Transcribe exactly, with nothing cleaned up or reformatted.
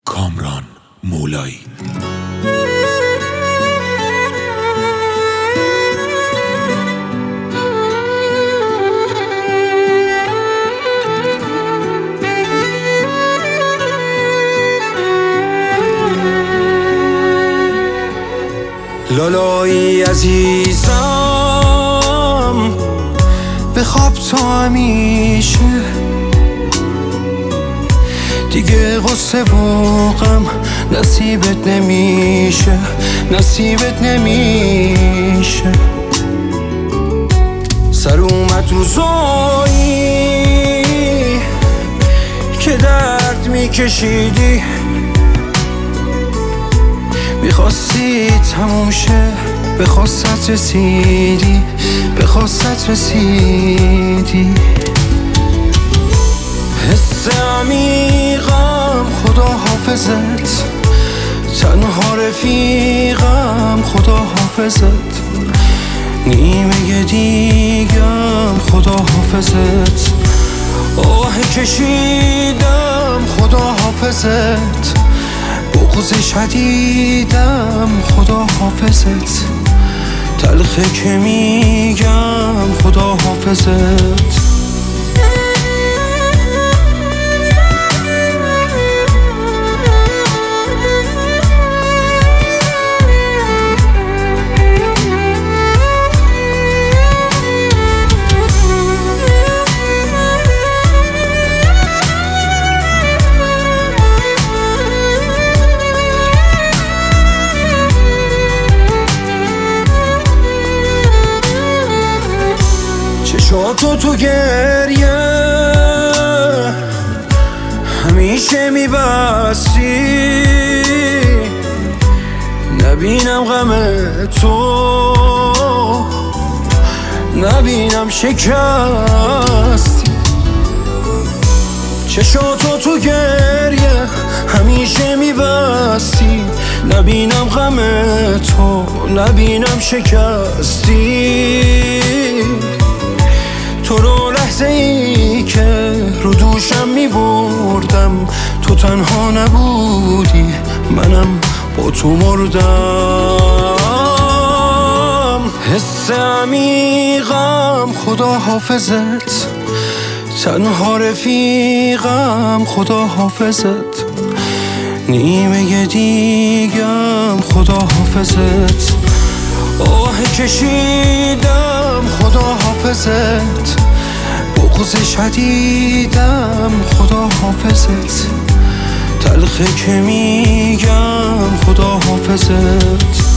کامران مولایی. لالایی عزیزم بخواب تا همیشه، دیگه غصه و غم نصیبت نمیشه، نصیبت نمیشه. سر اومد روزایی که درد میکشیدی، میخواستی تموم شه، به خواستت رسیدی، به خواستت رسیدی. حس عمیقم خدا حافظت، تنها رفیقم خدا حافظت، نیمه دیگم خدا حافظت. آه کشیدم خدا حافظت، بغض شدیدم خدا حافظت، تلخه که میگم خدا حافظت. چشاتو تو گریه همیشه میبستی، نبینم غم تو، نبینم شکستی. چشاتو تو گریه همیشه میبستی، نبینم غم تو، نبینم شکستی. تو رو لحظه ای که رو دوشم می بردم، تو تنها نبودی، منم با تو مردم. حس عمیقم خدا حافظت، تنها رفیقم خدا حافظت، نیمه دیگم خدا حافظت. آه کشیدم خدا حافظت، بغض شدیدم خدا حافظت، تلخه که میگم خدا حافظت.